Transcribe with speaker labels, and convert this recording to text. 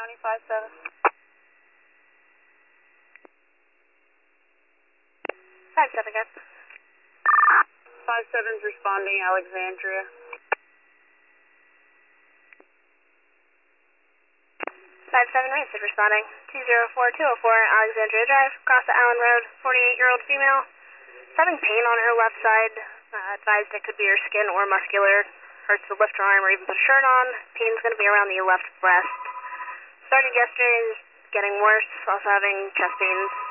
Speaker 1: County 5-7.
Speaker 2: 5-7, guys.
Speaker 1: 5-7's responding, Alexandria.
Speaker 2: 5-7 Rancid responding. 204-204 Alexandria Drive, across the Allen Road, 48-year-old female. Having pain on her left side. Advised it could be her skin or muscular. Hurts to lift her arm or even put a shirt on. Pain's going to be around the left breast. Started yesterday, is getting worse. Also having chest pains.